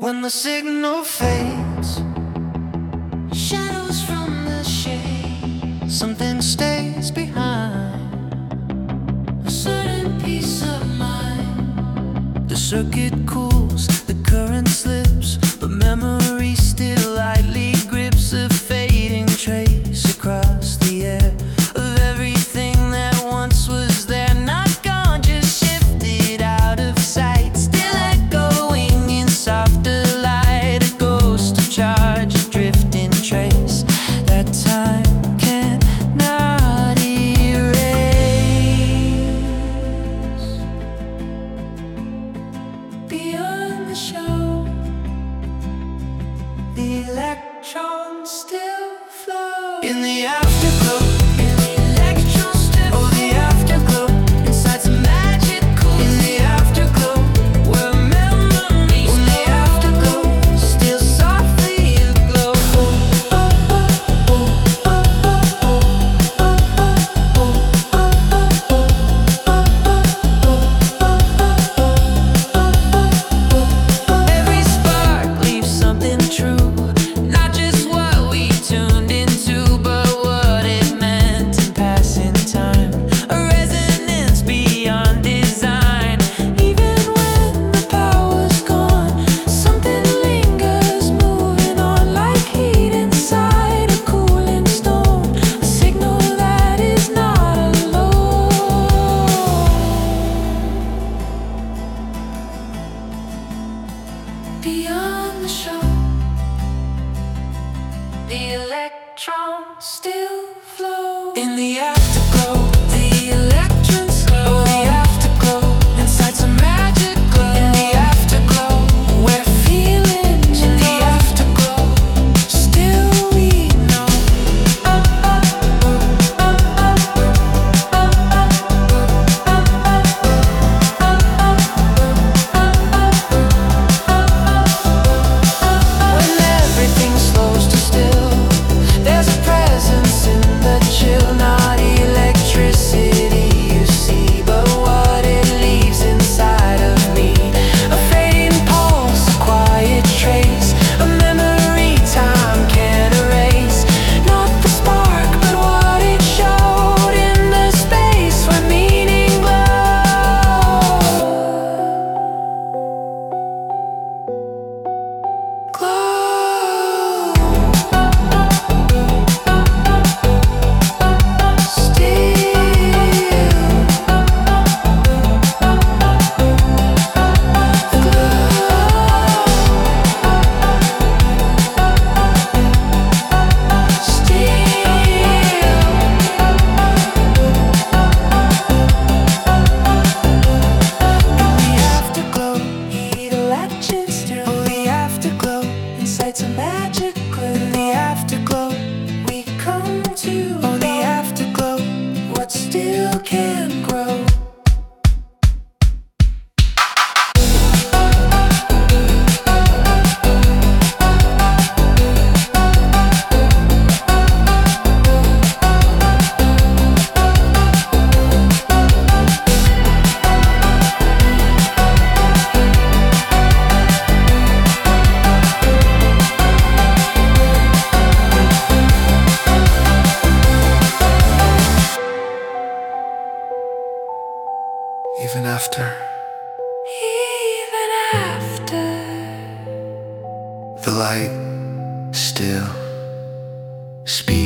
When the signal fades, shadows from the shade, something stays behind, a certain peace of mind. The circuit cools, the current slips, but memory still lightly grips a fading trace across the air of everything that once was there. Not gone, just shifted out of sight, still echoing in softer light, a ghost of charge, a drifting trace that time cannot erase. Beyond the show, the electrons still flow in the afterglow. In the electrons still, oh, the afterglow, inside some magic cool. In the afterglow, where memories in the afterglow still softly aglow. Every spark leaves something true, not just what we tuned into, but what it meant in passing time. A resonance beyond design. Even when the power's gone, something lingers, moving on like heat inside a cooling stone. A signal that is not alone. Beyond the show, the electrons still flow in the afterglow. The electrons glow, oh, the afterglow, inside some magic glow. In the afterglow, where feelings in the afterglow still we know. When everything slows to still, there's a presence in the chill, not electricity you see, but what it leaves inside of me. A fading pulse, a quiet trace, a memory time can't erase. Not the spark, but what it showed in the space where meaning glowed. Glow. Some magic glow. In the afterglow, we come to. Oh, the afterglow, what still can grow. Even after, the light still speaks.